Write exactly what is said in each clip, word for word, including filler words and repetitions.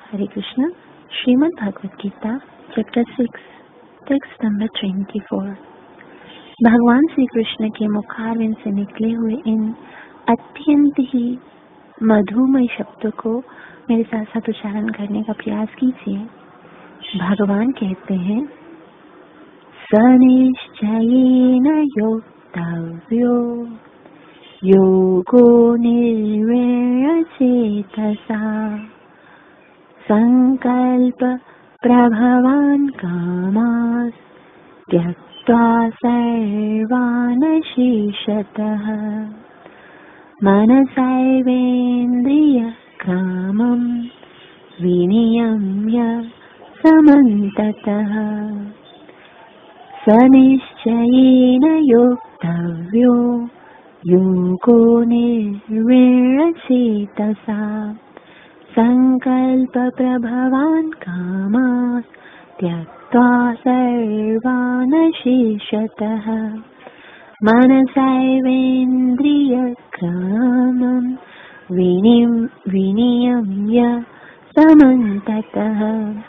Hare Krishna, Srimad Bhagavad Gita, Chapter six, Text number twenty-four। भगवान श्री कृष्ण के मुखारविंद से निकले हुए इन अत्यंत ही मधुमय शब्दों को मेरे साथ साथ उच्चारण करने का प्रयास कीजिए। भगवान कहते हैं, सनिश्चयेन योक्तव्यो योगो निर्विण्यचेतसा संकल्प प्रभवान् कामास् त्यक्त्वा सर्वान् शेषतः मनसैवेन्द्रियग्रामं विनियम्य समन्ततः सनिश्चयेन योक्तव्यो योगो निर्विण्यचेतसा संकल्प प्रभवान् कामास् त्यक्त्वा सर्वान् शेषतः मनसैवेन्द्रियग्रामं विनियम्य समन्ततः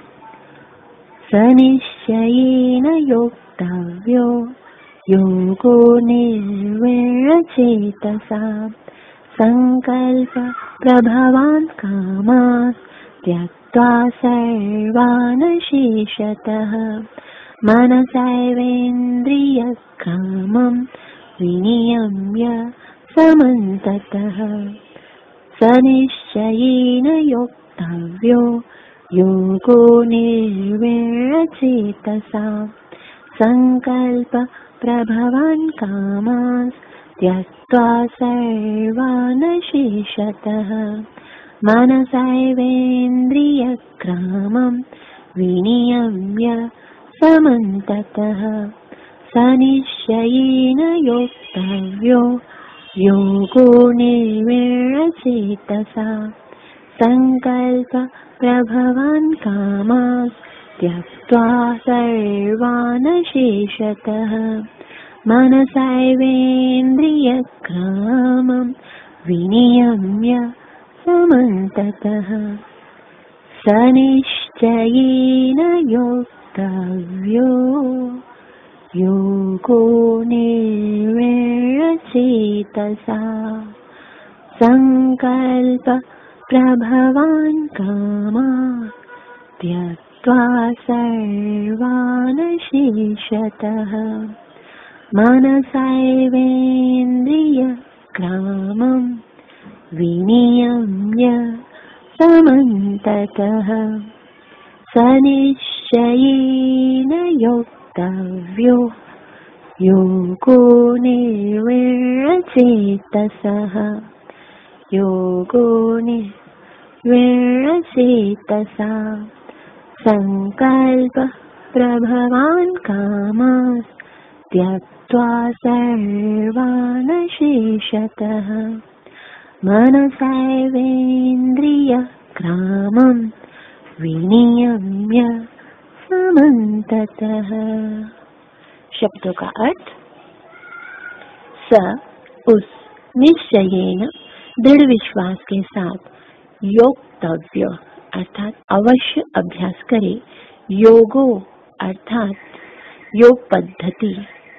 सनिश्चयेन योक्तव्यो योगो निर्विण्यचेतसा संकल्प प्रभवान् कामास् त्यक्त्वा सर्वान् शेषतः मनसैवेन्द्रियग्रामं विनियम्य समन्ततः सनिश्चयेन योक्तव्यो योगो निर्विण्यचेतसा संकल्प प्रभवान् कामास् त्यक्त्वा सर्वान् शेषतः मनसैवेन्द्रियग्रामं विनियम्य समन्ततः सनिश्चयेन योक्तव्यो योगो निर्विण्यचेतसा संकल्प प्रभवान् कामास् त्यक्त्वा सर्वान् शेषतः मनसैवेन्द्रियग्रामं विनियम्य समन्ततः सनिश्चयेन योक्तव्यो योगो निर्विण्यचेतसा संकल्प प्रभवान् कामास् त्यक्त्वा सर्वान् शेषतः मनसैवेन्द्रियग्रामं विनियम्य समन्ततः सनिश्चयेन योक्तव्यो योगो निर्विण्यचेतसः योगो निर्विण्यचेतसा संकल्प प्रभवान् कामास् त्यक्त्वा सर्वान् शेषतः मनसैवेन्द्रियग्रामं विनियम्य समन्ततः। शब्दों का अर्थ, स उस निश्चयेन दृढ़ विश्वास के साथ योक्तव्य अर्थात अवश्य अभ्यास करे, योगो अर्थात योग पद्धति,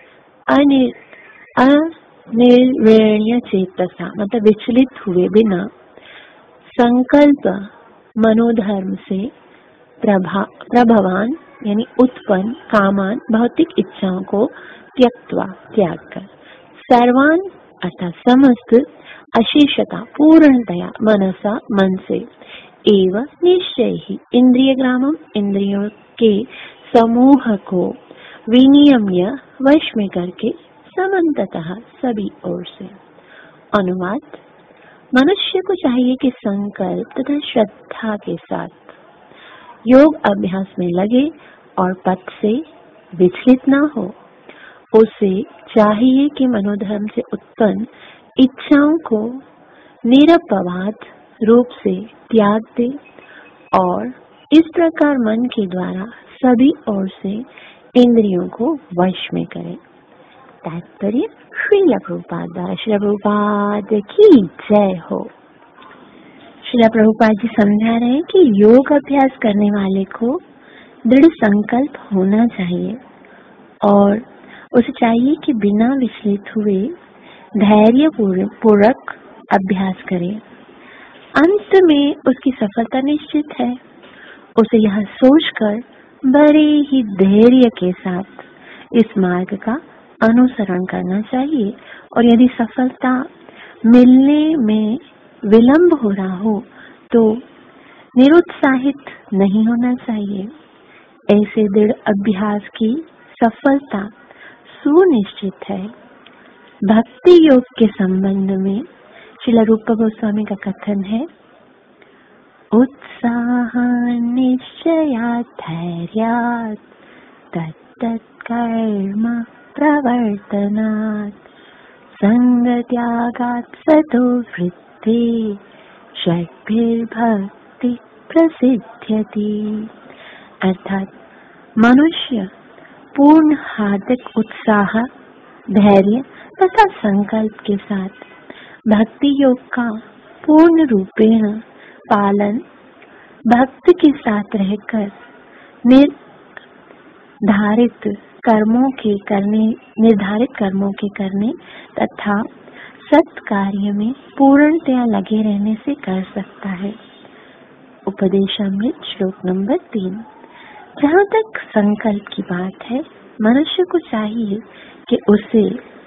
अनिर्विण्य चेतसा मतलब विचलित हुए बिना, संकल्प मनोधर्म से प्रभा प्रभवान यानी उत्पन्न, कामान भौतिक इच्छाओं को त्यक्त्वा त्याग कर, सर्वान अर्थात समस्त, अशेषता पूर्णतया, मनसा मन से, एव निश्चय ही इंद्रिय ग्रामम इंद्रियों के समूह को, विनियम्य वश में करके, समन्ततः सभी ओर से। अनुवाद, मनुष्य को चाहिए कि संकल्प तथा श्रद्धा के साथ योग अभ्यास में लगे और पथ से विचलित न हो। उसे चाहिए कि मनोधर्म से उत्पन्न इच्छाओं को निरपवाद रूप से त्याग दे और इस प्रकार मन के द्वारा सभी ओर से इंद्रियों को वश में करे। तात्पर्य, श्रील प्रभुपाद श्रील प्रभुपाद की जय हो। श्रील प्रभुपाद जी समझा रहे हैं कि योग अभ्यास करने वाले को दृढ़ संकल्प होना चाहिए और उसे चाहिए कि बिना विचलित हुए धैर्य पूर्वक अभ्यास करे। अंत में उसकी सफलता निश्चित है। उसे यह सोचकर बड़े ही धैर्य के साथ इस मार्ग का अनुसरण करना चाहिए और यदि सफलता मिलने में विलंब हो रहा हो तो निरुत्साहित नहीं होना चाहिए। ऐसे दृढ़ अभ्यास की सफलता सुनिश्चित है। भक्ति योग के संबंध में श्रील रूप गोस्वामी का कथन है, उत्साह निश्चयात् धैर्यात् तत्तत् कर्म प्रवर्तनात् संगत्यागात् सतो वृत्ति षड्भिर्भक्ति प्रसिद्ध्यति। अर्थात मनुष्य पूर्ण हार्दिक उत्साह, धैर्य तथा संकल्प के साथ भक्ति योग का पूर्ण रूपेण पालन, भक्त के साथ रहकर निर्धारित कर्मों के करने निर्धारित कर्मों के करने तथा सत्कार्य में पूर्णतया लगे रहने से कर सकता है। उपदेशामृत श्लोक नंबर तीन। जहाँ तक संकल्प की बात है, मनुष्य को चाहिए कि उसे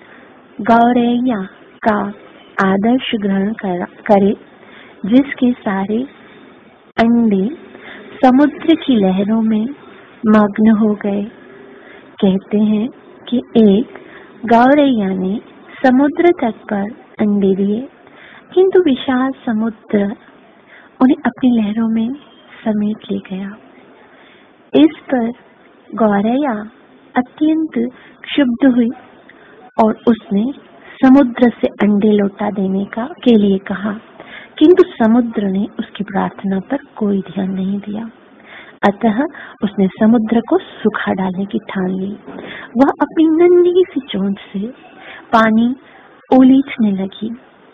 गौरैया का आदर्श ग्रहण करे, जिसके सारे अंडे समुद्र की लहरों में मग्न हो गए। कहते हैं कि एक गौरैया ने समुद्र तट पर अंडे दिए, किंतु विशाल समुद्र उन्हें अपनी लहरों में समेट ले गया। इस पर गौरैया अत्यंत क्षुब्ध हुई और उसने समुद्र से अंडे लौटा देने का के लिए कहा, किंतु समुद्र ने उसकी प्रार्थना पर कोई ध्यान नहीं दिया। अतः उसने समुद्र को सुखा डालने की ठान ली। वह अपनी नन्ही सी चोंच से पानी उलीचने लगी।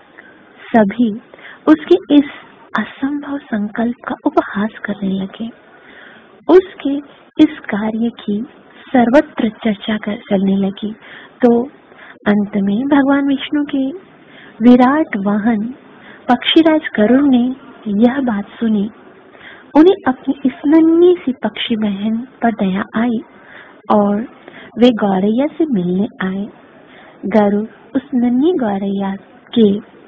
सभी उसके इस असंभव संकल्प का उपहास करने लगे। उसके इस कार्य की सर्वत्र चर्चा कर चलने लगी। तो अंत में भगवान विष्णु के विराट वाहन पक्षीराज गरुड़ ने यह बात सुनी। उन्हें अपनी इस नन्ही सी पक्षी बहन पर दया आई और वे गौरैया से मिलने आए। गरुड़ उस नन्ही गौरैया के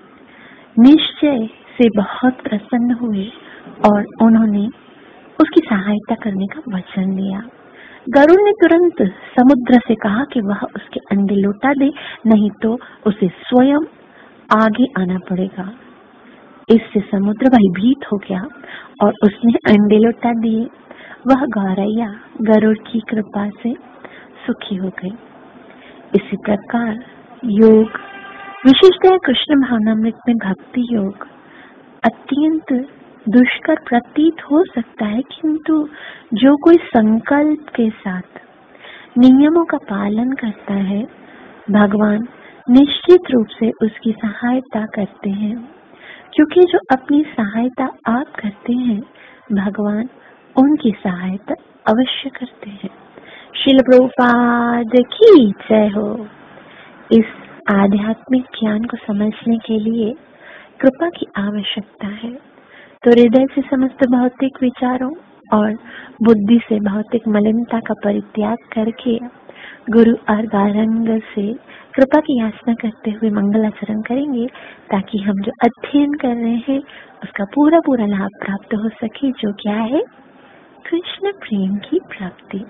निश्चय से बहुत प्रसन्न हुए और उन्होंने उसकी सहायता करने का वचन दिया। गरुड़ ने तुरंत समुद्र से कहा कि वह उसके अंडे लौटा दे, नहीं तो उसे स्वयं आगे आना पड़ेगा। इससे समुद्र भयभीत हो गया और उसने अंडे लौटा दिए। वह गौरैया गरुड़ की कृपा से सुखी हो गई। इसी प्रकार योग, विशेषतः कृष्ण भावनामृत में भक्ति योग अत्यंत दुष्कर प्रतीत हो सकता है, किंतु जो कोई संकल्प के साथ नियमों का पालन करता है, भगवान निश्चित रूप से उसकी सहायता करते हैं। क्योंकि जो अपनी सहायता आप करते हैं, भगवान उनकी सहायता अवश्य करते हैं। श्रील प्रभुपाद की जय हो। इस आध्यात्मिक ज्ञान को समझने के लिए कृपा की आवश्यकता है। तो हृदय से समस्त भौतिक विचारों और बुद्धि से भौतिक मलिनता का परित्याग करके गुरु और गारंग से कृपा की याचना करते हुए मंगलाचरण करेंगे, ताकि हम जो अध्ययन कर रहे हैं उसका पूरा पूरा लाभ प्राप्त हो सके, जो क्या है कृष्ण प्रेम की प्राप्ति।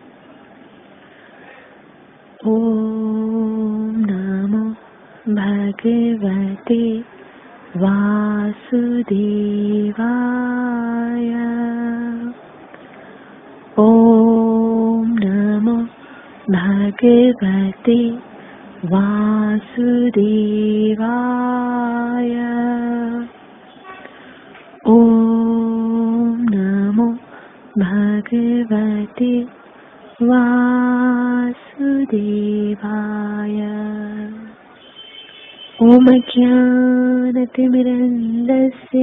ओम नमो भगवते वासुदेवाय। ओम नमो भगवते वासुदेवाय। ओम नमो भगवते वासुदेवाय। ओम ज्ञानतिमिरन्धस्य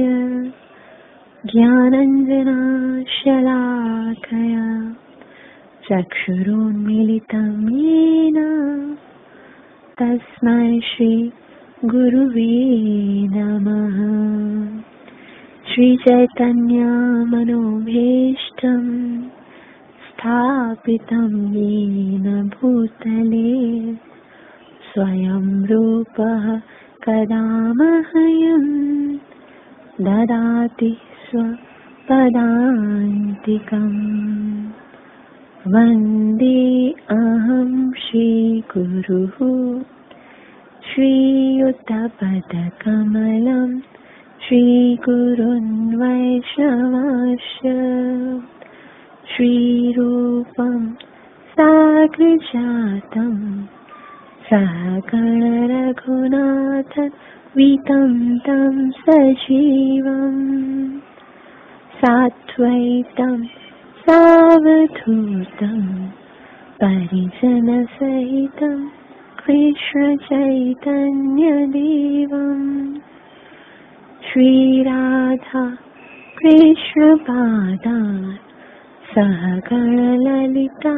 ज्ञानाञ्जनशलाकया चक्षुरुन्मीलितं येन तस्मै श्री गुरुवे नमः। श्री चैतन्य मनोभीष्टं स्थापितं येन भूतले स्वयं रूपः कदा मह्यं ददाति स्वपदान्तिकम्। वन्दे अहं श्रीगुरुः श्रीयुतपदकमलं श्रीगुरुन् वैष्णवस्य श्रीरूपं साग्रजातं सहगण रघुनाथ वितं तं सजीवं साद्वैतं सावधूतं परिजनसहितं कृष्ण चैतन्यदेवं श्रीराधा कृष्णपादान् सहगण ललिता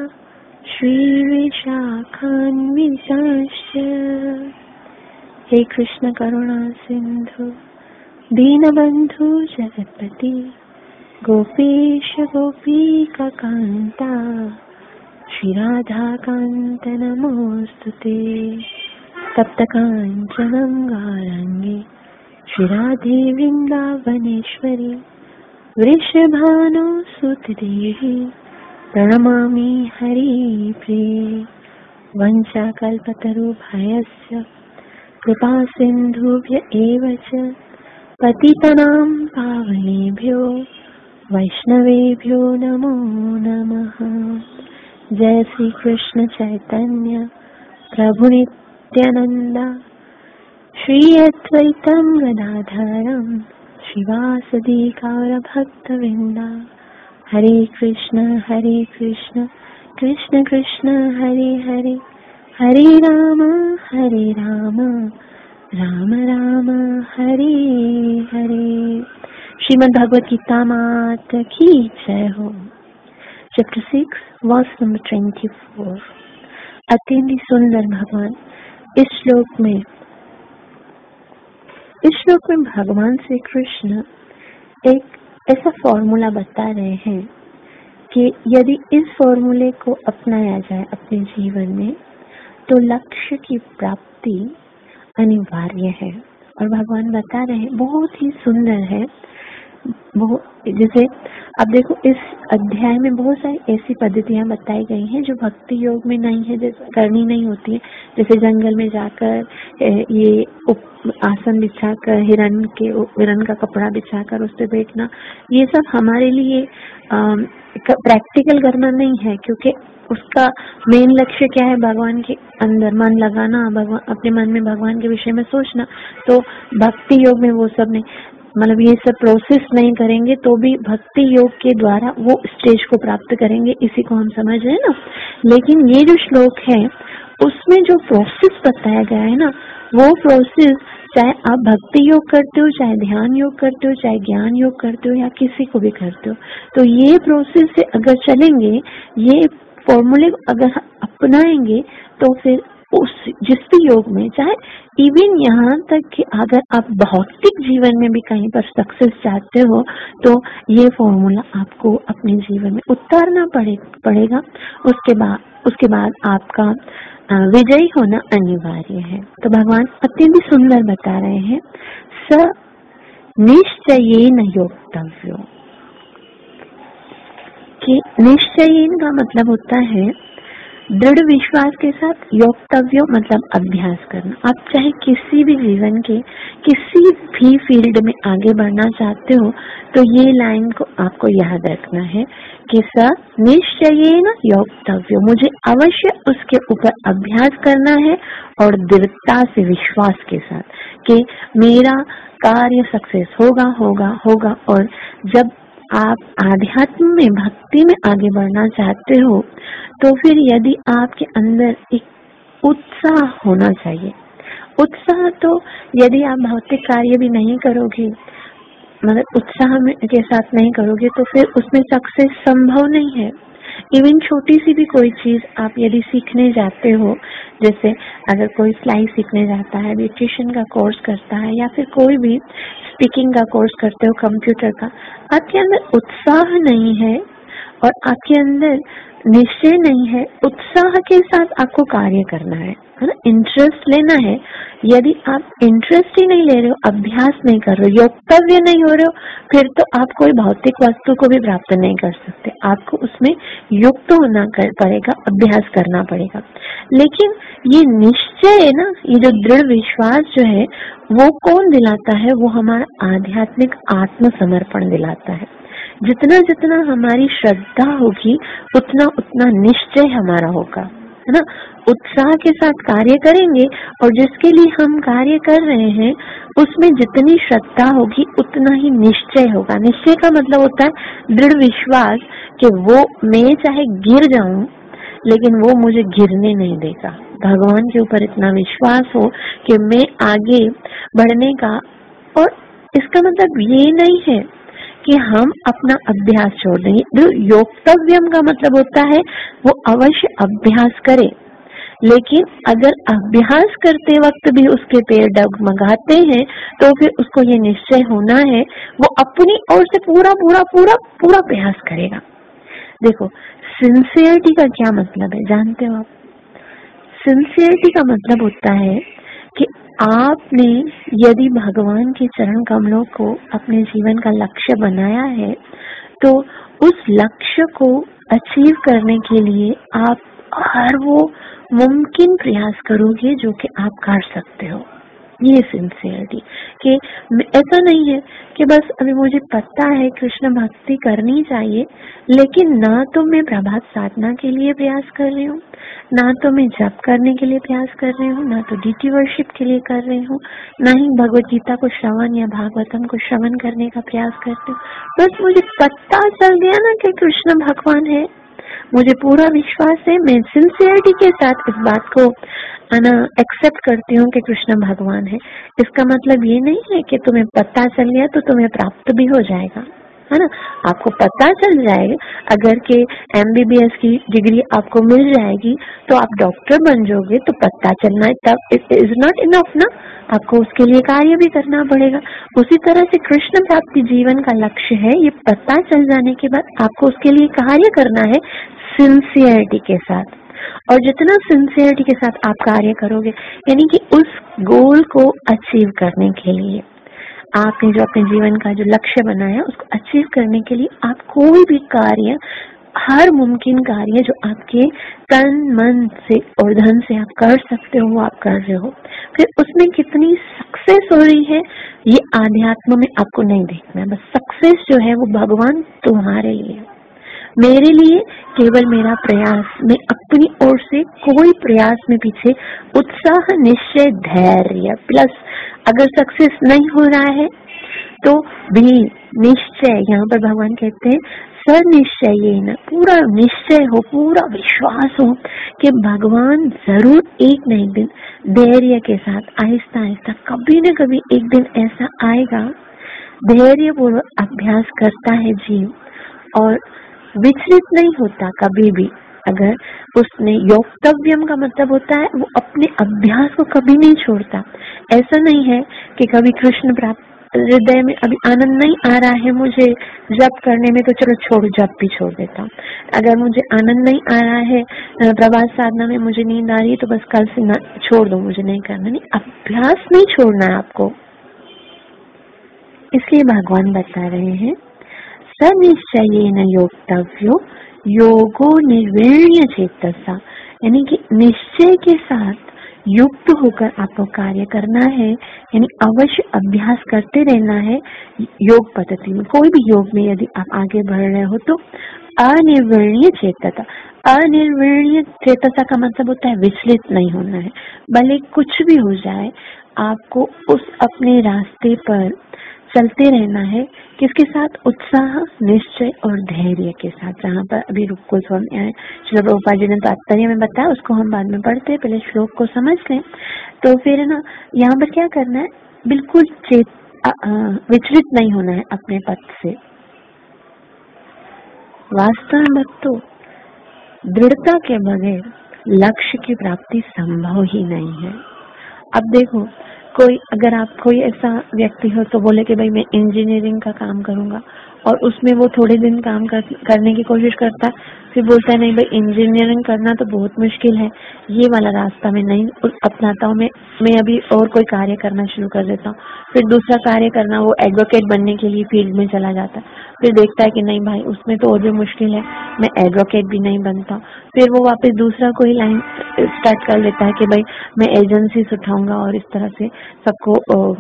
श्रीविशाखान्विताश्च। हे कृष्ण करुणा सिंधु दीनबंधु जगत्पति गोपेश गोपीकान्ता श्री राधा कांत नमोस्तुते। तप्त कांचनं गौरांगी श्री राधे वृंदावनेश्वरी वृषभानुसुते देवी प्रणमामि हरिप्रिये। वंशाकल्पतरुभ्यश्च कृपा सिन्धुभ्य एव च पतितानां पावनेभ्यो वैष्णवेभ्यो नमो नमः। जय श्री कृष्ण चैतन्य प्रभु नित्यानंद श्री अद्वैतं गदाधरं श्रीवासदि गौरभक्तवृन्दा। हरे कृष्ण हरे कृष्ण कृष्ण कृष्ण हरे हरे हरे राम हरे राम राम राम हरे हरे। श्रीमद् भगवत गीता माता की जय हो। Chapter six verse number twenty four. अत्यंत सुंदर भगवान इस श्लोक में इस श्लोक में भगवान श्री कृष्ण एक ऐसा फॉर्मूला बता रहे हैं कि यदि इस फॉर्मूले को अपनाया जाए अपने जीवन में तो लक्ष्य की प्राप्ति अनिवार्य है। और भगवान बता रहे हैं बहुत ही सुंदर है। जैसे अब देखो इस अध्याय में बहुत सारी ऐसी पद्धतियां बताई गई हैं जो भक्ति योग में नहीं है, जैसे करनी नहीं होती है। जैसे जंगल में जाकर ये आसन बिछाकर हिरण के हिरण का कपड़ा बिछाकर उस पर बैठना, ये सब हमारे लिए प्रैक्टिकल करना नहीं है, क्योंकि उसका मेन लक्ष्य क्या है? भगवान के अंदर मन लगाना, भगवान अपने मन में भगवान के विषय में सोचना। तो भक्ति योग में वो सब नहीं, मतलब ये सब प्रोसेस नहीं करेंगे तो भी भक्ति योग के द्वारा वो स्टेज को प्राप्त करेंगे, इसी को हम समझ रहे हैं ना। लेकिन ये जो श्लोक है उसमें जो प्रोसेस बताया गया है ना, वो प्रोसेस चाहे आप भक्ति योग करते हो, चाहे ध्यान योग करते हो, चाहे ज्ञान योग करते हो, या किसी को भी करते हो, तो ये प्रोसेस से अगर चलेंगे, ये फॉर्मूले अगर अपनाएंगे, तो फिर उस जिस भी योग में, चाहे इवन यहाँ तक कि अगर आप भौतिक जीवन में भी कहीं पर सक्सेस चाहते हो, तो ये फॉर्मूला आपको अपने जीवन में उतारना पड़े पड़ेगा। उसके बाद उसके बाद आपका विजयी होना अनिवार्य है। तो भगवान अत्यंत सुंदर बता रहे हैं, स निश्चयेन योक्तव्यो, कि निश्चयेन का मतलब होता है दृढ़ विश्वास के साथ, योक्तव्यो मतलब अभ्यास करना। आप चाहे किसी भी जीवन के किसी भी फील्ड में आगे बढ़ना चाहते हो, तो ये लाइन को आपको याद रखना है कि स निश्चयेन योक्तव्यो, मुझे अवश्य उसके ऊपर अभ्यास करना है और दृढ़ता से, विश्वास के साथ कि मेरा कार्य सक्सेस होगा होगा होगा। और जब आप आध्यात्म में, भक्ति में आगे बढ़ना चाहते हो, तो फिर यदि आपके अंदर एक उत्साह होना चाहिए, उत्साह तो यदि आप भौतिक कार्य भी नहीं करोगे, मतलब उत्साह के साथ नहीं करोगे, तो फिर उसमें सक्सेस संभव नहीं है। इवन छोटी सी भी कोई चीज आप यदि सीखने जाते हो, जैसे अगर कोई सिलाई सीखने जाता है, ब्यूटिशियन का कोर्स करता है, या फिर कोई भी स्पीकिंग का कोर्स करते हो, कंप्यूटर का, आपके अंदर उत्साह नहीं है और आपके अंदर निश्चय नहीं है, उत्साह के साथ आपको कार्य करना है, है ना, इंटरेस्ट लेना है। यदि आप इंटरेस्ट ही नहीं ले रहे हो, अभ्यास नहीं कर रहे हो, योक्तव्य नहीं हो रहे हो, फिर तो आप कोई भौतिक वस्तु को भी प्राप्त नहीं कर सकते। आपको उसमें युक्त होना कर पड़ेगा, अभ्यास करना पड़ेगा। लेकिन ये निश्चय है ना, ये जो दृढ़ विश्वास जो है, वो कौन दिलाता है? वो हमारा आध्यात्मिक आत्मसमर्पण दिलाता है। जितना जितना हमारी श्रद्धा होगी, उतना उतना निश्चय हमारा होगा, है ना। उत्साह के साथ कार्य करेंगे और जिसके लिए हम कार्य कर रहे हैं उसमें जितनी श्रद्धा होगी उतना ही निश्चय होगा। निश्चय का मतलब होता है दृढ़ विश्वास कि वो, मैं चाहे गिर जाऊं लेकिन वो मुझे गिरने नहीं देगा। भगवान के ऊपर इतना विश्वास हो कि मैं आगे बढ़ने का, और इसका मतलब ये नहीं है कि हम अपना अभ्यास छोड़ देंगे। जो योक्तव्यम का मतलब होता है वो अवश्य अभ्यास करे, लेकिन अगर अभ्यास करते वक्त भी उसके पैर डगमगाते हैं तो फिर उसको ये निश्चय होना है वो अपनी ओर से पूरा पूरा पूरा पूरा प्रयास करेगा। देखो, सिंसियरिटी का क्या मतलब है जानते हो आप? सिंसियरिटी का मतलब होता है कि आपने यदि भगवान के चरण कमलों को अपने जीवन का लक्ष्य बनाया है तो उस लक्ष्य को अचीव करने के लिए आप हर वो मुमकिन प्रयास करोगे जो कि आप कर सकते हो। ये सिंसियरिटी कि ऐसा नहीं है कि बस अभी मुझे पता है कृष्ण भक्ति करनी चाहिए, लेकिन ना तो मैं प्रभात साधना के लिए प्रयास कर रही हूँ, ना तो मैं जप करने के लिए प्रयास कर रही हूँ, ना तो डीटी वर्शिप के लिए कर रही हूँ, ना ही भगवत गीता को श्रवण या भागवतम को श्रवण करने का प्रयास करती हूँ। बस मुझे पता चल गया ना कि कृष्ण भगवान है, मुझे पूरा विश्वास है, मैं सिंसियरिटी के साथ इस बात को ना एक्सेप्ट करती हूँ कि कृष्ण भगवान है। इसका मतलब ये नहीं है कि तुम्हें पता चल गया तो तुम्हें प्राप्त भी हो जाएगा, है ना। आपको पता चल जाएगा, अगर के एमबीबीएस की डिग्री आपको मिल जाएगी तो आप डॉक्टर बन जाओगे, तो पता चलना तब इज नॉट इनफ ना, आपको उसके लिए कार्य भी करना पड़ेगा। उसी तरह से कृष्ण प्राप्ति जीवन का लक्ष्य है, ये पता चल जाने के बाद आपको उसके लिए कार्य करना है सिंसियरिटी के साथ। और जितना सिंसियरिटी के साथ आप कार्य करोगे, यानी कि उस गोल को अचीव करने के लिए, आपने जो अपने जीवन का जो लक्ष्य बनाया उसको अचीव करने के लिए आप कोई भी कार्य, हर मुमकिन कार्य जो आपके तन मन से और धन से आप कर सकते हो वो आप कर रहे हो। फिर उसमें कितनी सक्सेस हो रही है ये आध्यात्म में आपको नहीं देखना है। बस सक्सेस जो है वो भगवान तुम्हारे लिए, मेरे लिए केवल मेरा प्रयास, मैं अपनी ओर से कोई प्रयास में पीछे उत्साह, निश्चय, धैर्य प्लस अगर सक्सेस नहीं हो रहा है तो भी निश्चय, यहाँ पर भगवान कहते हैं सर निश्चय, ये ना पूरा निश्चय हो, पूरा विश्वास हो कि भगवान जरूर एक न एक दिन धैर्य के साथ आहिस्ता आहिस्ता कभी न कभी एक दिन ऐसा आएगा। धैर्य पूर्वक अभ्यास करता है जीव और विचलित नहीं होता कभी भी। अगर उसने योक्तव्यम का मतलब होता है वो अपने अभ्यास को कभी नहीं छोड़ता। ऐसा नहीं है कि कभी कृष्ण प्राप्त हृदय में अभी आनंद नहीं आ रहा है मुझे जप करने में, तो चलो छोड़ जप भी छोड़ देता हूँ। अगर मुझे आनंद नहीं आ रहा है प्रभात साधना में, मुझे नींद आ रही है, तो बस कल से ना छोड़ दो, मुझे नहीं करना। नहीं, अभ्यास नहीं छोड़ना है आपको। इसलिए भगवान बता रहे हैं सनिश्चयेन योक्तव्यो योगो निर्वीण्य चेतसा, यानी कि निश्चय के साथ युक्त होकर आपको कार्य करना है, यानी अवश्य अभ्यास करते रहना है योग पद्धति में। कोई भी योग में यदि आप आगे बढ़ रहे हो तो अनिर्वीण्य चेतता, अनिर्वीण्य चेतता का मतलब होता है विचलित नहीं होना है। भले कुछ भी हो जाए, आपको उस अपने रास्ते पर चलते रहना है। किसके साथ? उत्साह, निश्चय और धैर्य के साथ। जहाँ पर अभी रुक को स्वामी आए श्रील प्रभुपाद जी ने तात्पर्य में बताया, उसको हम बाद में पढ़ते हैं, पहले श्लोक को समझ लें। तो फिर ना यहाँ पर क्या करना है, बिल्कुल चेत आ, आ, विचलित नहीं होना है अपने पथ से। वास्तव में भक्तों, दृढ़ता के बगैर लक्ष्य की प्राप्ति संभव ही नहीं है। अब देखो, कोई अगर आप कोई ऐसा व्यक्ति हो तो बोले कि भाई मैं इंजीनियरिंग का काम करूंगा, और उसमें वो थोड़े दिन काम कर, करने की कोशिश करता है, फिर बोलता है नहीं भाई इंजीनियरिंग करना तो बहुत मुश्किल है, ये वाला रास्ता मैं नहीं अपनाता हूँ, मैं मैं अभी और कोई कार्य करना शुरू कर देता हूँ। फिर दूसरा कार्य करना, वो एडवोकेट बनने के लिए फील्ड में चला जाता है, फिर देखता है कि नहीं भाई उसमें तो और भी मुश्किल है, मैं एडवोकेट भी नहीं बनता। फिर वो वापस दूसरा कोई लाइन स्टार्ट कर लेता है कि भाई मैं एजेंसी उठाऊंगा और इस तरह से सबको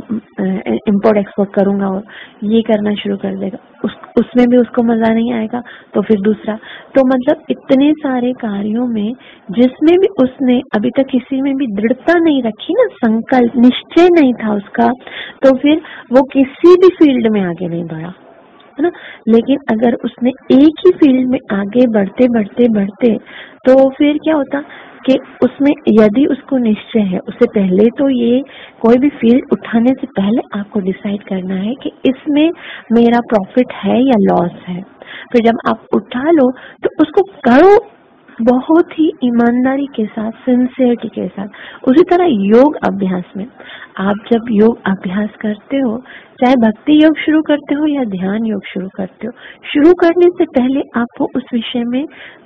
इम्पोर्ट एक्सपोर्ट करूंगा, और ये करना शुरू कर देगा। उस उसमें भी उसको मजा नहीं आएगा तो फिर दूसरा। तो मतलब इतने सारे कार्यों में जिसमें भी उसने अभी तक किसी में भी दृढ़ता नहीं रखी ना, संकल्प निश्चय नहीं था उसका, तो फिर वो किसी भी फील्ड में आगे नहीं बढ़ा, है ना। लेकिन अगर उसने एक ही फील्ड में आगे बढ़ते बढ़ते बढ़ते तो फिर क्या होता कि उसमें यदि उसको निश्चय है, उससे पहले तो ये कोई भी फील्ड उठाने से पहले आपको डिसाइड करना है कि इसमें मेरा प्रॉफिट है या लॉस है। फिर जब आप उठा लो तो उसको करो बहुत ही ईमानदारी के साथ, सिंसियरिटी के साथ। उसी तरह योग अभ्यास में, आप जब योग अभ्यास करते हो, चाहे भक्ति योग शुरू करते हो या ध्यान योग शुरू करते हो, शुरू करने से पहले आपको उस विषय में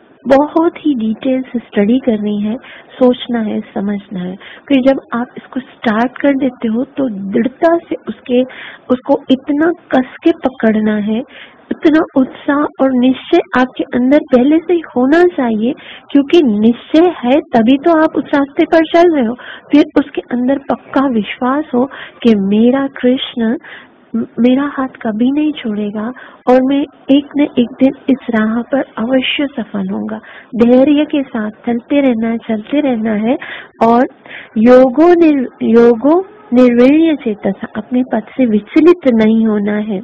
बहुत ही डिटेल से स्टडी करनी है, सोचना है, समझना है। फिर जब आप इसको स्टार्ट कर देते हो तो दृढ़ता से उसके उसको इतना कस के पकड़ना है, इतना उत्साह और निश्चय आपके अंदर पहले से ही होना चाहिए, क्योंकि निश्चय है तभी तो आप उस रास्ते पर चल रहे हो। फिर उसके अंदर पक्का विश्वास हो कि मेरा कृष्ण मेरा हाथ कभी नहीं छोड़ेगा और मैं एक न एक दिन इस राह पर अवश्य सफल होऊंगा। धैर्य के साथ चलते रहना है, चलते रहना है, और योगो निर योगो निर्वीर्य चेतसा, अपने पथ से विचलित नहीं होना है।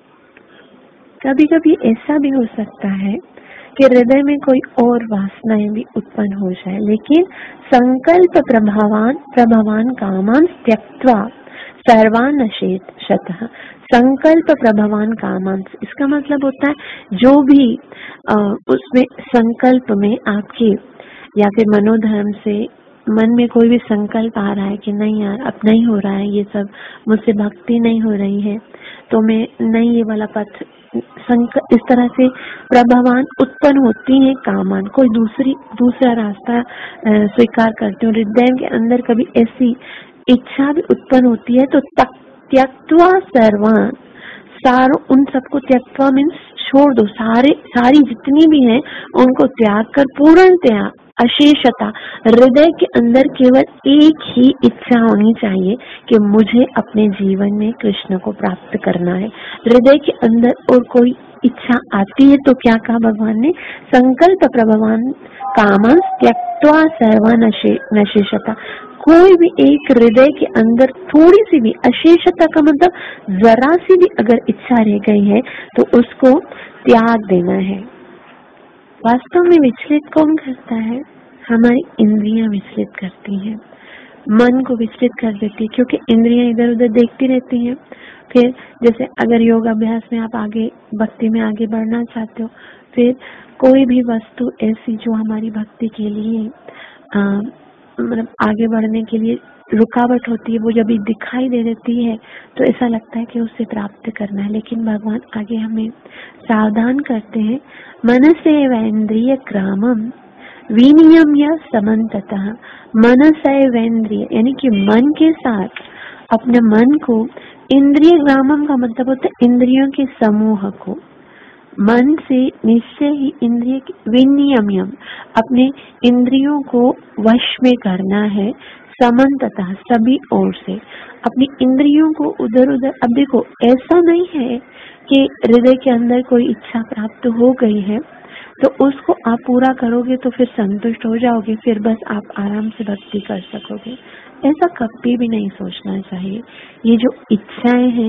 कभी कभी ऐसा भी हो सकता है कि हृदय में कोई और वासनाएं भी उत्पन्न हो जाए, लेकिन संकल्प प्रभावान प्रभावान कामान त्यक्त्वा सर्वान नशेत शतः। संकल्प प्रभावान कामान, इसका मतलब होता है जो भी आ, उसमें संकल्प में आपके या फिर मनोधर्म से मन में कोई भी संकल्प आ रहा है कि नहीं यार अब नहीं हो रहा है, ये सब मुझसे भक्ति नहीं हो रही है, तो मैं नहीं ये वाला पथ संक इस तरह से प्रभावान उत्पन्न होती है कामान, कोई दूसरी दूसरा रास्ता स्वीकार करते हो। हृदय के अंदर कभी ऐसी इच्छा भी उत्पन्न होती है तो त्यक्त्वा सर्वान, सारों उन सबको त्यक्त्वा मीन्स छोड़ दो, सारे सारी जितनी भी हैं उनको त्याग कर पूर्णतया अशेषता, हृदय के अंदर केवल एक ही इच्छा होनी चाहिए कि मुझे अपने जीवन में कृष्ण को प्राप्त करना है। हृदय के अंदर और कोई इच्छा आती है तो क्या कहा भगवान ने, संकल्प प्रभवान कामं त्यक्त्वा सर्वान अशेषता। कोई भी एक हृदय के अंदर थोड़ी सी भी, अशेषता का मतलब जरा सी भी अगर इच्छा रह गई है तो उसको त्याग देना है। वास्तव में विचलित कौन करता है? हमारी इंद्रियां विचलित करती हैं, मन को विचलित कर देती है, क्योंकि इंद्रियां इधर उधर देखती रहती हैं। फिर जैसे अगर योग अभ्यास में आप आगे भक्ति में आगे बढ़ना चाहते हो, फिर कोई भी वस्तु ऐसी जो हमारी भक्ति के लिए मतलब आगे बढ़ने के लिए रुकावट होती है, वो जब भी दिखाई दे देती है तो ऐसा लगता है कि उससे प्राप्त करना है। लेकिन भगवान आगे हमें सावधान करते हैं, मनसे वेन्द्रिय ग्रामम विनियम्य समन्ततः। मनसे वेन्द्रिय यानी कि मन के साथ अपने मन को, इंद्रिय ग्रामम का मतलब होता है इंद्रियों के समूह को, मन से निश्चय ही इंद्रिय विनियम्यम अपने इंद्रियों को वश में करना है, समन्ततः सभी ओर से अपनी इंद्रियों को उधर उधर। अब देखो ऐसा नहीं है कि हृदय के अंदर कोई इच्छा प्राप्त हो गई है तो उसको आप पूरा करोगे तो फिर संतुष्ट हो जाओगे, फिर बस आप आराम से भक्ति कर सकोगे। ऐसा कभी भी नहीं सोचना चाहिए। ये जो इच्छाएं हैं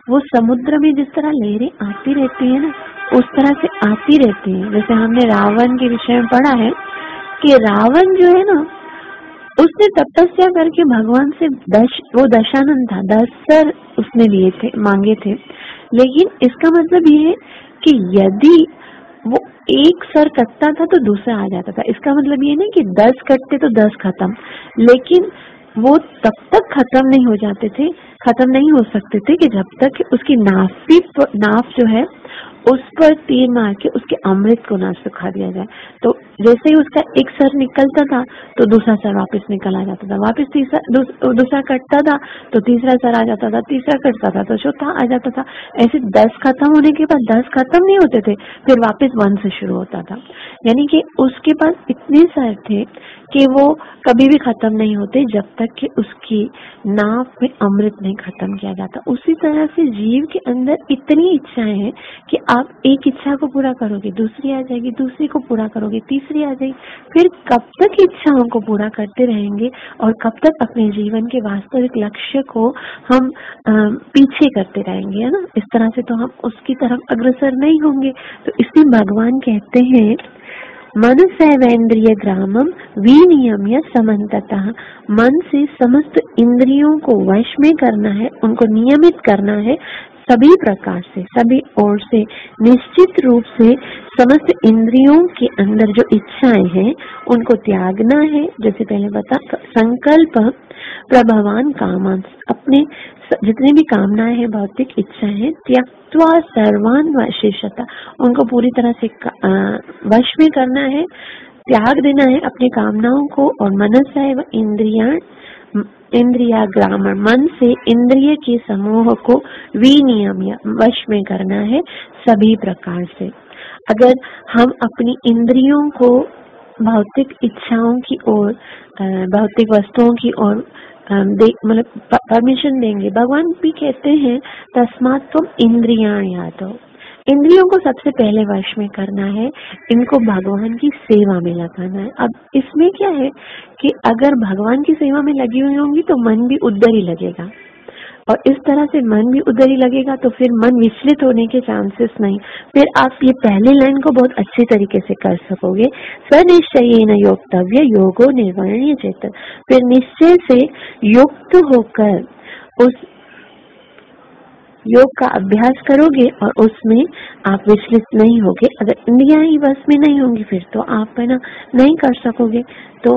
वो समुद्र में जिस तरह लहरें आती रहती है ना, उस तरह से आती रहती है। जैसे हमने रावण के विषय में पढ़ा है कि रावण जो है ना, उसने तपस्या करके भगवान से दश वो दशानन था, दस सर उसने लिए थे, मांगे थे। लेकिन इसका मतलब ये है कि यदि वो एक सर कटता था तो दूसरा आ जाता था। इसका मतलब ये नहीं कि दस कटते तो दस खत्म, लेकिन वो तब तक खत्म नहीं हो जाते थे, खत्म नहीं हो सकते थे कि जब तक उसकी नाफ भी नाफ जो है उस पर तीर मार के उसके अमृत को ना सुखा दिया जाए। तो जैसे ही उसका एक सर निकलता था तो दूसरा सर वापस निकल आ जाता था, वापस तीसरा दूसरा कटता था तो तीसरा सर आ जाता था, तीसरा कटता था तो चौथा आ जाता था। ऐसे दस खत्म होने के बाद दस खत्म नहीं होते थे, फिर वापस वन से शुरू होता था। यानी कि उसके पास इतने सर थे कि वो कभी भी खत्म नहीं होते जब तक कि उसकी नाव में अमृत नहीं खत्म किया जाता। उसी तरह से जीव के अंदर इतनी इच्छाएं हैं कि आप एक इच्छा को पूरा करोगे, दूसरी आ जाएगी, दूसरी को पूरा करोगे, तीसरी आ जाएगी। फिर कब तक इच्छाओं को पूरा करते रहेंगे और कब तक अपने जीवन के वास्तविक लक्ष्य को हम आ, पीछे करते रहेंगे, है ना। इस तरह से तो हम उसकी तरफ अग्रसर नहीं होंगे। तो इसलिए भगवान कहते हैं मनसैवेन्द्रिय ग्रामम विनियम्य समन्ततः, मन से समस्त इंद्रियों को वश में करना है, उनको नियमित करना है सभी प्रकार से, सभी ओर से, निश्चित रूप से समस्त इंद्रियों के अंदर जो इच्छाएं हैं उनको त्यागना है। जैसे पहले बता, संकल्प प्रभवान कामान, अपने जितने भी कामनाएं हैं, भौतिक इच्छाएं हैं, त्यक्त्वा सर्वान वशेषता, उनको पूरी तरह से वश में करना है, त्याग देना है अपने कामनाओं को। और मनस है वह इंद्रिया इंद्रिया ग्रामण, मन से इंद्रिय के समूह को विनियम्य, वश में करना है सभी प्रकार से। अगर हम अपनी इंद्रियों को भौतिक इच्छाओं की ओर, भौतिक वस्तुओं की ओर मतलब परमिशन देंगे, भगवान भी कहते हैं तस्मात् त्वम इंद्रियाणि यातो, इंद्रियों को सबसे पहले वश में करना है, इनको भगवान की सेवा में लगाना है। अब इसमें क्या है कि अगर भगवान की सेवा में लगी हुई होंगी तो मन भी उधर ही लगेगा, और इस तरह से मन भी उधर ही लगेगा तो फिर मन विचलित होने के चांसेस नहीं। फिर आप ये पहले लाइन को बहुत अच्छे तरीके से कर सकोगे, सनिश्चयेन योक्तव्य योगो निर्वण्य चेत, फिर निश्चय से युक्त होकर उस योग का अभ्यास करोगे और उसमें आप विचलित नहीं होगे। अगर इंद्रियां ही बस में नहीं होंगी फिर तो आप है ना नहीं कर सकोगे। तो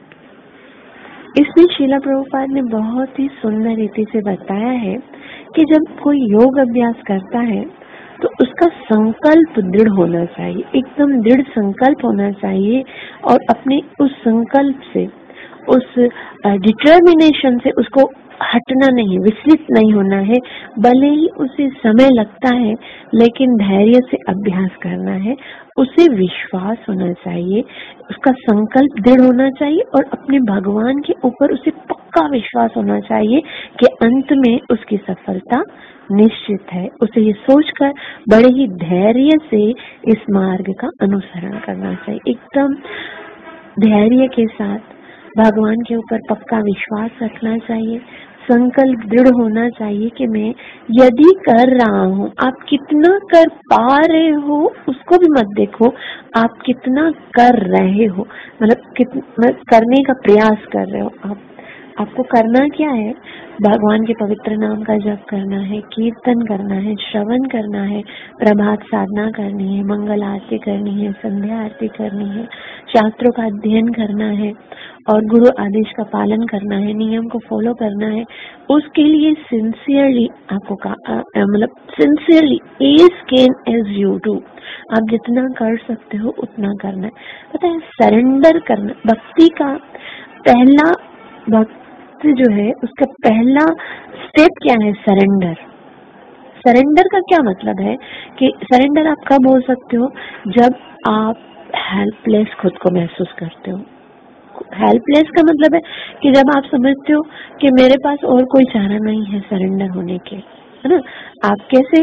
इसमें श्रीला प्रभुपाद ने बहुत ही सुंदर रीति से बताया है कि जब कोई योग अभ्यास करता है तो उसका संकल्प दृढ़ होना चाहिए, एकदम दृढ़ संकल्प होना चाहिए, और अपने उस संकल्प से, उस डिटर्मिनेशन से उसको हटना नहीं, विचलित नहीं होना है। भले ही उसे समय लगता है लेकिन धैर्य से अभ्यास करना है, उसे विश्वास होना चाहिए, उसका संकल्प दृढ़ होना चाहिए और अपने भगवान के ऊपर उसे पक्का विश्वास होना चाहिए कि अंत में उसकी सफलता निश्चित है। उसे ये सोचकर बड़े ही धैर्य से इस मार्ग का अनुसरण करना चाहिए, एकदम धैर्य के साथ भगवान के ऊपर पक्का विश्वास रखना चाहिए, संकल्प दृढ़ होना चाहिए कि मैं यदि कर रहा हूँ, आप कितना कर पा रहे हो उसको भी मत देखो, आप कितना कर रहे हो, मतलब कितना करने का प्रयास कर रहे हो आप। आपको करना क्या है? भगवान के पवित्र नाम का जप करना है, कीर्तन करना है, श्रवण करना है, प्रभात साधना करनी है, मंगल आरती करनी है, संध्या आरती करनी है, शास्त्रों का अध्ययन करना है और गुरु आदेश का पालन करना है, नियम को फॉलो करना है। उसके लिए सिंसियरली आपको मतलब sincerely as can as you do, आप जितना कर सकते हो उतना करना है। पता है, सरेंडर करना भक्ति का पहला, भक्ति जो है उसका पहला स्टेप क्या है? सरेंडर। सरेंडर का क्या मतलब है कि सरेंडर आप कब हो सकते हो? जब आप हेल्पलेस खुद को महसूस करते हो। हेल्पलेस का मतलब है कि जब आप समझते हो कि मेरे पास और कोई चारा नहीं है सरेंडर होने के, है ना। आप कैसे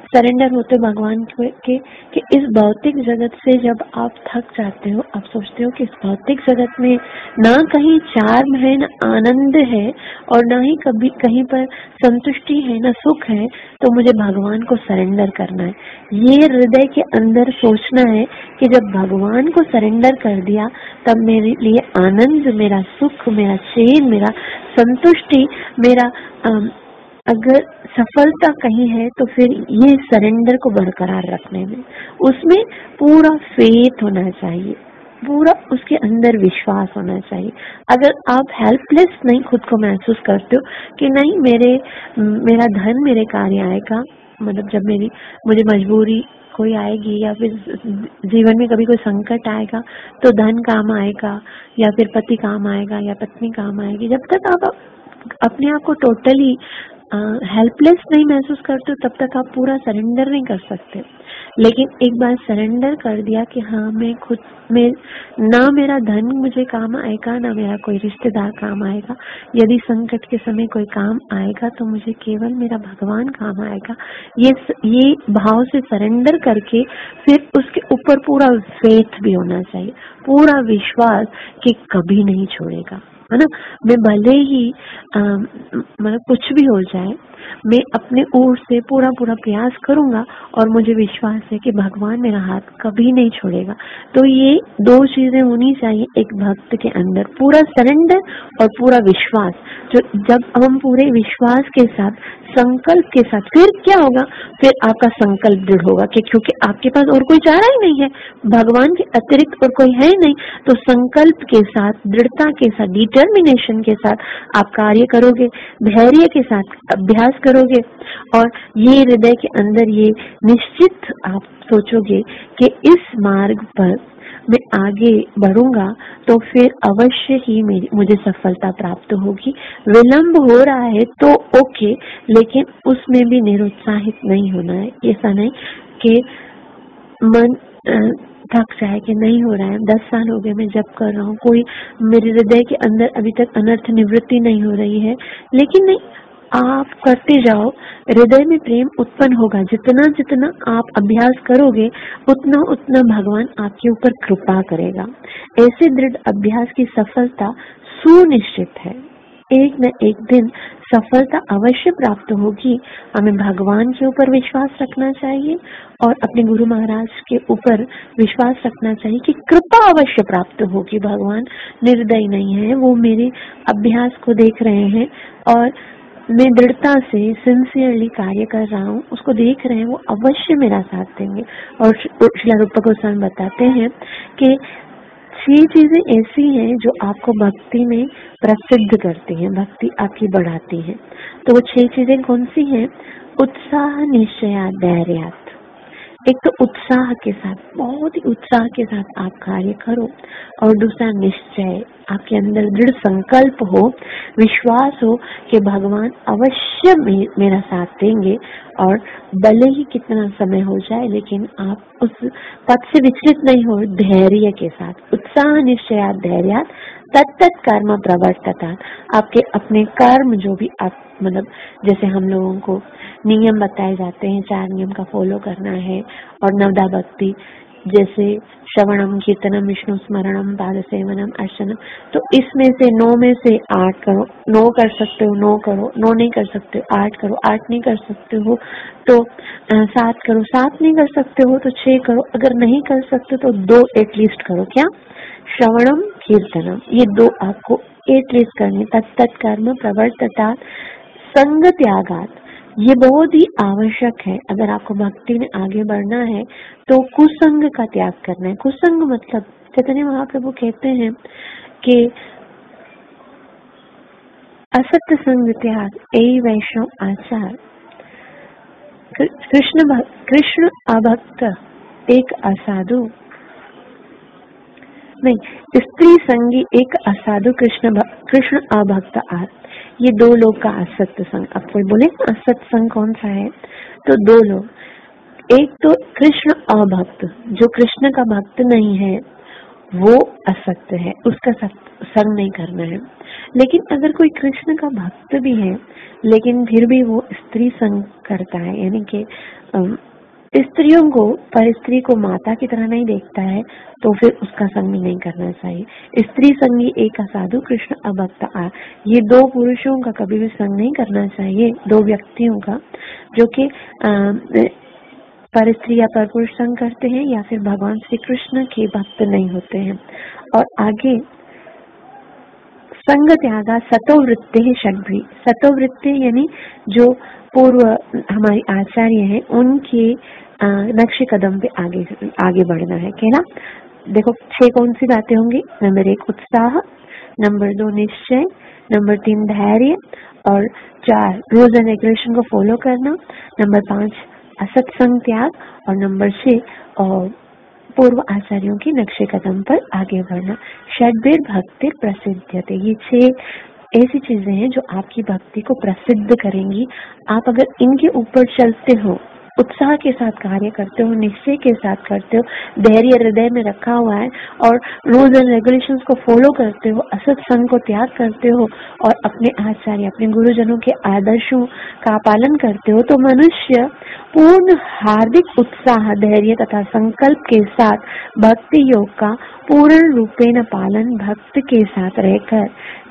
सरेंडर होते भगवान के, के कि इस भौतिक जगत से जब आप थक जाते हो, आप सोचते हो कि इस भौतिक जगत में ना कहीं चार्म है, ना आनंद है, और ना ही कभी कहीं पर संतुष्टि है, ना सुख है, तो मुझे भगवान को सरेंडर करना है। ये हृदय के अंदर सोचना है कि जब भगवान को सरेंडर कर दिया तब मेरे लिए आनंद, मेरा सुख, मेरा चैन, मेरा संतुष्टि, मेरा अम, अगर सफलता कहीं है तो फिर ये सरेंडर को बरकरार रखने में, उसमें पूरा फेथ होना चाहिए, पूरा उसके अंदर विश्वास होना चाहिए। अगर आप हेल्पलेस नहीं खुद को महसूस करते हो कि नहीं मेरे मेरा धन मेरे कार्य आएगा, मतलब जब मेरी मुझे मजबूरी कोई आएगी या फिर जीवन में कभी कोई संकट आएगा तो धन काम आएगा, या फिर पति काम आएगा, या पत्नी काम आएगी, जब तक आप अपने आप को टोटली हेल्पलेस नहीं महसूस करते हो तब तक आप पूरा सरेंडर नहीं कर सकते। लेकिन एक बार सरेंडर कर दिया कि हाँ मैं खुद में, ना मेरा धन मुझे काम आएगा, ना मेरा कोई रिश्तेदार काम आएगा, यदि संकट के समय कोई काम आएगा तो मुझे केवल मेरा भगवान काम आएगा, ये ये भाव से सरेंडर करके फिर उसके ऊपर पूरा फेथ भी होना चाहिए, पूरा विश्वास कि कभी नहीं छोड़ेगा, है ना। मैं भले ही मतलब कुछ भी हो जाए, मैं अपने ओर से पूरा पूरा प्रयास करूंगा और मुझे विश्वास है कि भगवान मेरा हाथ कभी नहीं छोड़ेगा। तो ये दो चीजें होनी चाहिए एक भक्त के अंदर, पूरा सरेंडर और पूरा विश्वास। जो जब हम पूरे विश्वास के साथ, संकल्प के साथ, फिर क्या होगा, फिर आपका संकल्प दृढ़ होगा कि क्योंकि आपके पास और कोई चारा ही नहीं है, भगवान के अतिरिक्त और कोई है नहीं, तो संकल्प के साथ, दृढ़ता के साथ, डिटर्मिनेशन के साथ आप कार्य करोगे, धैर्य के साथ अभ्यास करोगे, और ये हृदय के अंदर ये निश्चित आप सोचोगे कि इस मार्ग पर मैं आगे बढ़ूंगा तो फिर अवश्य ही मेरी मुझे सफलता प्राप्त होगी। विलंब हो रहा है तो ओके, लेकिन उसमें भी निरुत्साहित नहीं होना है। ऐसा नहीं कि मन थक जाए कि नहीं हो रहा है, दस साल हो गए मैं जब कर रहा हूँ, कोई मेरे हृदय के अंदर अभी तक अनर्थ निवृत्ति नहीं हो रही है, लेकिन नहीं, आप करते जाओ, हृदय में प्रेम उत्पन्न होगा। जितना जितना आप अभ्यास करोगे उतना उतना भगवान आपके ऊपर कृपा करेगा। ऐसे दृढ़ अभ्यास की सफलता सुनिश्चित है, एक न एक दिन सफलता अवश्य प्राप्त होगी। हमें भगवान के ऊपर विश्वास रखना चाहिए और अपने गुरु महाराज के ऊपर विश्वास रखना चाहिए कि कृपा अवश्य प्राप्त होगी। भगवान निर्दयी नहीं है, वो मेरे अभ्यास को देख रहे हैं और मैं दृढ़ता से सिंसियरली कार्य कर रहा हूँ, उसको देख रहे हैं, वो अवश्य मेरा साथ देंगे। और श्रील रूप गोस्वामी बताते हैं कि छह चीजें ऐसी हैं जो आपको भक्ति में प्रसिद्ध करती हैं, भक्ति आपकी बढ़ाती है। तो वो छह चीजें कौन सी हैं? उत्साह, निश्चय, धैर्य। एक तो उत्साह के साथ, बहुत ही उत्साह के साथ आप कार्य करो, और दूसरा निश्चय, आपके अंदर दृढ़ संकल्प हो, विश्वास हो कि भगवान अवश्य मे, मेरा साथ देंगे, और भले ही कितना समय हो जाए लेकिन आप उस पथ से विचलित नहीं हो। धैर्य के साथ, उत्साह, निश्चय, धैर्य, तत्त कर्म प्रवर्तता, आपके अपने कर्म जो भी आप, मतलब जैसे हम लोगों को नियम बताए जाते हैं, चार नियम का फॉलो करना है, और नवदा भक्ति जैसे श्रवणम, कीर्तनम, विष्णु स्मरणम, पाद सेवनम, अर्चनम, तो इसमें से नौ में से आठ करो, नौ कर सकते हो नौ करो, नौ नहीं कर सकते हो आठ करो, आठ नहीं कर सकते हो तो सात करो, सात नहीं कर सकते हो तो छह करो, अगर नहीं कर सकते तो दो एटलीस्ट करो। क्या? श्रवणम, कीर्तनम, ये दो आपको एटलीस्ट करने। तत्त कर्म प्रवर्तता, संग त्यागात, ये बहुत ही आवश्यक है। अगर आपको भक्ति में आगे बढ़ना है तो कुसंग का त्याग करना है। कुसंग मतलब चैतन्य महाप्रभु कहते हैं कि असत्य संग त्याग, यही वैष्णव आचार। कृष्ण कृष्ण अभक्त एक असाधु नहीं, स्त्री संगी एक असाधु, कृष्ण कृष्ण अभक्त आर, ये दो लोग का असत्य संग। अब कोई बोले असत्य संग कौन सा है, तो दो लोग, एक तो कृष्ण अभक्त, जो कृष्ण का भक्त नहीं है वो असत्य है, उसका संग नहीं करना है। लेकिन अगर कोई कृष्ण का भक्त भी है लेकिन फिर भी वो स्त्री संग करता है, यानी कि स्त्रियों को पर स्त्री को माता की तरह नहीं देखता है, तो फिर उसका संग भी नहीं करना चाहिए। स्त्री संगी एक असाधु कृष्ण अभक्त आ, ये दो पुरुषों का कभी भी संग नहीं करना चाहिए, दो व्यक्तियों का जो कि पर स्त्री या पर पुरुष संग करते हैं या फिर भगवान श्री कृष्ण के भक्त नहीं होते हैं। और आगे संग त्यागा सतोवृत्ति षड्भी, सतोवृत्ति यानी जो पूर्व हमारी आचार्य हैं उनके नक्शे कदम पे आगे आगे बढ़ना है, क्या ना। देखो छह कौन सी बातें होंगी? नंबर एक उत्साह, नंबर दो निश्चय, नंबर तीन धैर्य, और चार रूल्स एंड रेगुलेशन को फॉलो करना, नंबर पांच असत्संग त्याग, और नंबर छह और पूर्व आचार्यों के नक्शे कदम पर आगे बढ़ना। षड्वीर भक्ति प्रसिद्धते, ये छह ऐसी चीजें हैं जो आपकी भक्ति को प्रसिद्ध करेंगी। आप अगर इनके ऊपर चलते हो, उत्साह के साथ कार्य करते हो, निश्चय के साथ करते हो, धैर्य हृदय में रखा हुआ है और रूल्स एंड रेगुलेशंस को फॉलो करते हो, असत संग को त्याग करते हो और अपने आचार्य अपने गुरुजनों के आदर्शों का पालन करते हो, तो मनुष्य पूर्ण हार्दिक उत्साह, धैर्य तथा संकल्प के साथ भक्ति योग का पूर्ण रूपेण पालन भक्त के साथ रहकर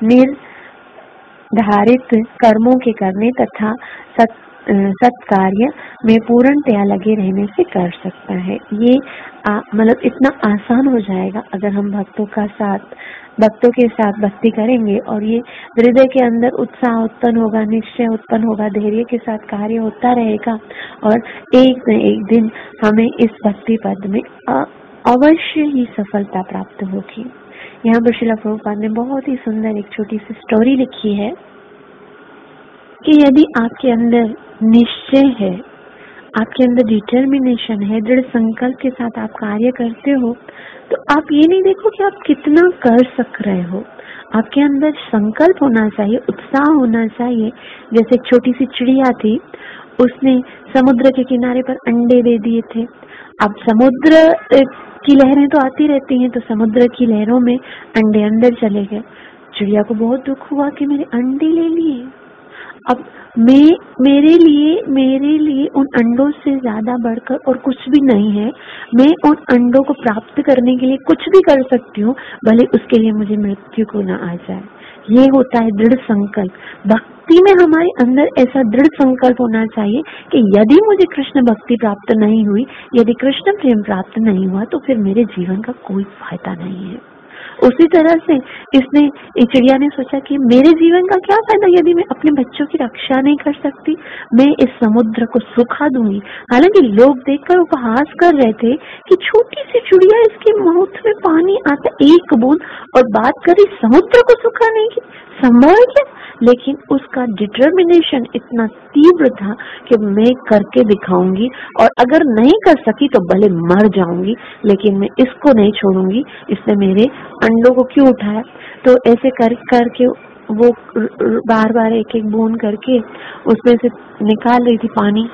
निर्धारित कर्मों के करने तथा सत सत्कार्य में पूर्णतया लगे रहने से कर सकता है। ये मतलब इतना आसान हो जाएगा अगर हम भक्तों का साथ भक्तों के साथ भक्ति करेंगे और ये हृदय के अंदर उत्साह उत्पन्न होगा, निश्चय उत्पन्न होगा, धैर्य के साथ कार्य होता रहेगा और एक न एक दिन हमें इस भक्ति पद में अवश्य ही सफलता प्राप्त होगी। यहाँ पर श्रील प्रभुपाद ने बहुत ही सुंदर एक छोटी सी स्टोरी लिखी है कि यदि आपके अंदर निश्चय है, आपके अंदर डिटर्मिनेशन है, दृढ़ संकल्प के साथ आप कार्य करते हो, तो आप ये नहीं देखो कि आप कितना कर सक रहे हो, आपके अंदर संकल्प होना चाहिए, उत्साह होना चाहिए। जैसे एक छोटी सी चिड़िया थी, उसने समुद्र के किनारे पर अंडे दे दिए थे। अब समुद्र की लहरें तो आती रहती हैं, तो समुद्र की लहरों में अंडे अंदर चले गए। चिड़िया को बहुत दुख हुआ कि मेरे अंडे ले लिए। अब मैं मेरे लिए मेरे लिए उन अंडों से ज्यादा बढ़कर और कुछ भी नहीं है। मैं उन अंडों को प्राप्त करने के लिए कुछ भी कर सकती हूँ, भले उसके लिए मुझे मृत्यु को न आ जाए। ये होता है दृढ़ संकल्प। भक्ति में हमारे अंदर ऐसा दृढ़ संकल्प होना चाहिए कि यदि मुझे कृष्ण भक्ति प्राप्त नहीं हुई, यदि कृष्ण प्रेम प्राप्त नहीं हुआ, तो फिर मेरे जीवन का कोई फायदा नहीं है। उसी तरह से इसने चिड़िया ने सोचा कि मेरे जीवन का क्या फायदा यदि मैं अपने बच्चों की रक्षा नहीं कर सकती, मैं इस समुद्र को सुखा दूंगी। हालांकि लोग देखकर उपहास कर रहे थे कि छोटी सी चिड़िया, इसके माउथ में पानी आता एक बूंद और बात करी समुद्र को सुखाने की, संभव है क्या? लेकिन उसका डिटर्मिनेशन इतना तीव्र था कि मैं करके दिखाऊंगी और अगर नहीं कर सकी तो भले मर जाऊंगी, लेकिन मैं इसको नहीं छोड़ूंगी। इसने मेरे अंडों को क्यों उठाया? तो ऐसे कर करके वो बार बार एक एक बूंद करके उसमें से निकाल रही थी पानी।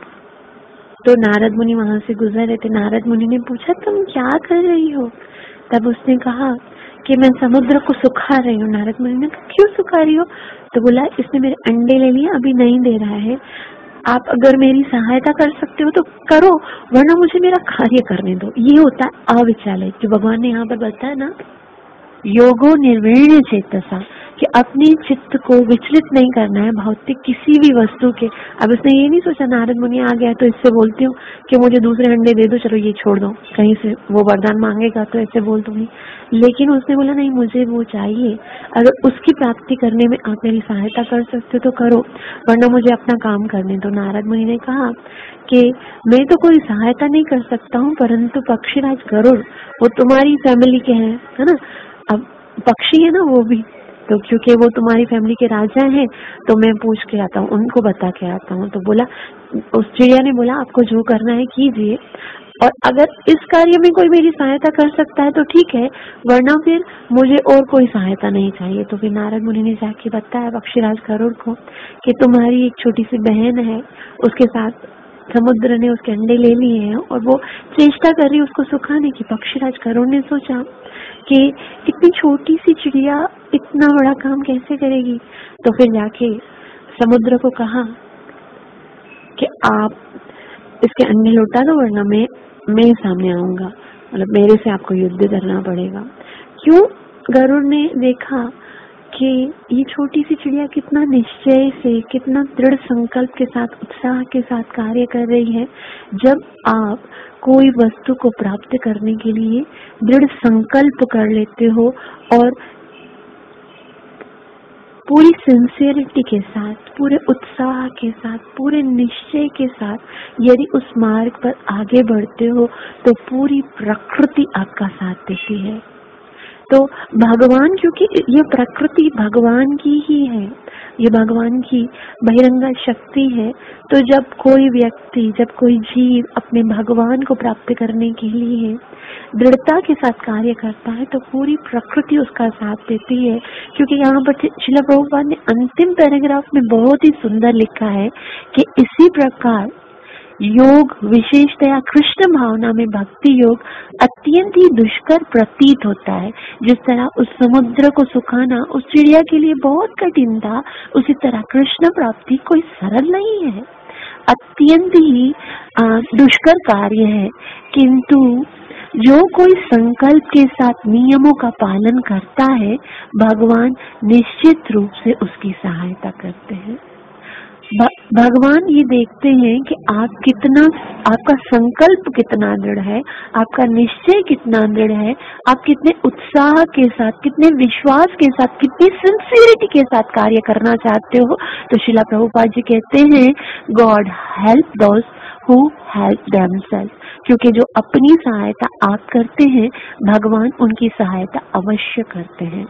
तो नारद मुनि वहां से गुजर रहे थे। नारद मुनि ने पूछा, तुम क्या कर रही हो? तब उसने कहा कि मैं समुद्र को सुखा रही हूँ। नारद मुनि ने कहा, क्यों सुखा रही हो? तो बोला, इसने मेरे अंडे ले लिए, अभी नहीं दे रहा है। आप अगर मेरी सहायता कर सकते हो तो करो, वरना मुझे मेरा कार्य करने दो। ये होता है अविचलित, जो भगवान ने यहाँ पर बताया ना, योगो निर्विण्य चेतसा, कि अपने चित्त को विचलित नहीं करना है भौतिक किसी भी वस्तु के। अब उसने ये नहीं सोचा नारद मुनि आ गया तो इससे बोलती हूँ कि मुझे दूसरे अंडे दे दो, चलो ये छोड़ दो, कहीं से वो वरदान मांगेगा तो ऐसे बोल दूंगी। लेकिन उसने बोला नहीं, मुझे वो चाहिए, अगर उसकी प्राप्ति करने में आप मेरी सहायता कर सकते हो तो करो, वरना मुझे अपना काम करने दो। नारद मुनि ने कहा कि मैं तो कोई सहायता नहीं कर सकता हूँ, परंतु पक्षीराज गरुड़ वो तुम्हारी फैमिली के हैं, है ना। अब पक्षी है ना वो भी, तो क्योंकि वो तुम्हारी फैमिली के राजा हैं, तो मैं पूछ के आता हूँ, उनको बता के आता हूँ। तो बोला, उस चिड़िया ने बोला, आपको जो करना है कीजिए, और अगर इस कार्य में कोई मेरी सहायता कर सकता है तो ठीक है, वरना फिर मुझे और कोई सहायता नहीं चाहिए। तो फिर नारद मुनि ने जाके बताया पक्षीराज गरुड़ को कि तुम्हारी एक छोटी सी बहन है, उसके साथ समुद्र ने उसके अंडे ले लिए हैं और वो चेष्टा कर रही है उसको सुखाने की। पक्षीराज गरुड़ ने सोचा कि इतनी छोटी सी चिड़िया इतना बड़ा काम कैसे करेगी, तो फिर जाके समुद्र को कहा कि आप इसके अंडे लौटा दो वरना मैं मैं सामने आऊंगा, मतलब मेरे से आपको युद्ध करना पड़ेगा। क्यों? गरुड़ ने देखा कि ये छोटी सी चिड़िया कितना निश्चय से, कितना दृढ़ संकल्प के साथ, उत्साह के साथ कार्य कर रही है। जब आप कोई वस्तु को प्राप्त करने के लिए दृढ़ संकल्प कर लेते हो और पूरी सिंसियरिटी के साथ, पूरे उत्साह के साथ, पूरे निश्चय के साथ यदि उस मार्ग पर आगे बढ़ते हो तो पूरी प्रकृति आपका साथ देती है। तो भगवान, क्योंकि ये प्रकृति भगवान की ही है, ये भगवान की बहिरंगा शक्ति है, तो जब कोई व्यक्ति, जब कोई जीव अपने भगवान को प्राप्त करने के लिए दृढ़ता के साथ कार्य करता है तो पूरी प्रकृति उसका साथ देती है। क्योंकि यहाँ पर श्रील प्रभुपाद ने अंतिम पैराग्राफ में बहुत ही सुंदर लिखा है कि इसी प्रकार योग, विशेषतया कृष्ण भावना में भक्ति योग अत्यंत ही दुष्कर प्रतीत होता है। जिस तरह उस समुद्र को सुखाना उस चिड़िया के लिए बहुत कठिन था, उसी तरह कृष्ण प्राप्ति कोई सरल नहीं है, अत्यंत ही दुष्कर कार्य है। किंतु जो कोई संकल्प के साथ नियमों का पालन करता है, भगवान निश्चित रूप से उसकी सहायता करते हैं। भगवान ये देखते हैं कि आप कितना, आपका संकल्प कितना दृढ़ है, आपका निश्चय कितना दृढ़ है, आप कितने उत्साह के साथ, कितने विश्वास के साथ, कितनी सिंसियरिटी के साथ कार्य करना चाहते हो। तो श्रील प्रभुपाद जी कहते हैं, God help those who help themselves, क्योंकि जो अपनी सहायता आप करते हैं, भगवान उनकी सहायता अवश्य करते हैं।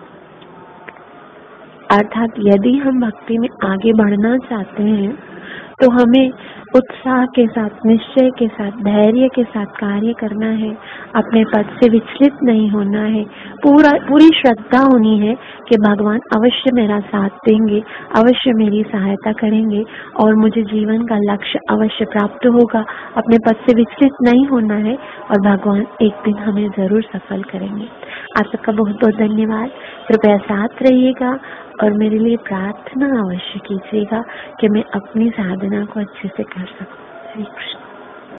अर्थात यदि हम भक्ति में आगे बढ़ना चाहते हैं तो हमें उत्साह के साथ, निश्चय के साथ, धैर्य के साथ कार्य करना है, अपने पद से विचलित नहीं होना है, पूरा पूरी श्रद्धा होनी है कि भगवान अवश्य मेरा साथ देंगे, अवश्य मेरी सहायता करेंगे और मुझे जीवन का लक्ष्य अवश्य प्राप्त होगा। अपने पद से विचलित नहीं होना है और भगवान एक दिन हमें जरूर सफल करेंगे। आप सबका बहुत बहुत धन्यवाद। कृपया साथ रहिएगा और मेरे लिए प्रार्थना अवश्य कीजिएगा कि मैं अपनी साधना को अच्छे से कर सकूं। हरे कृष्ण।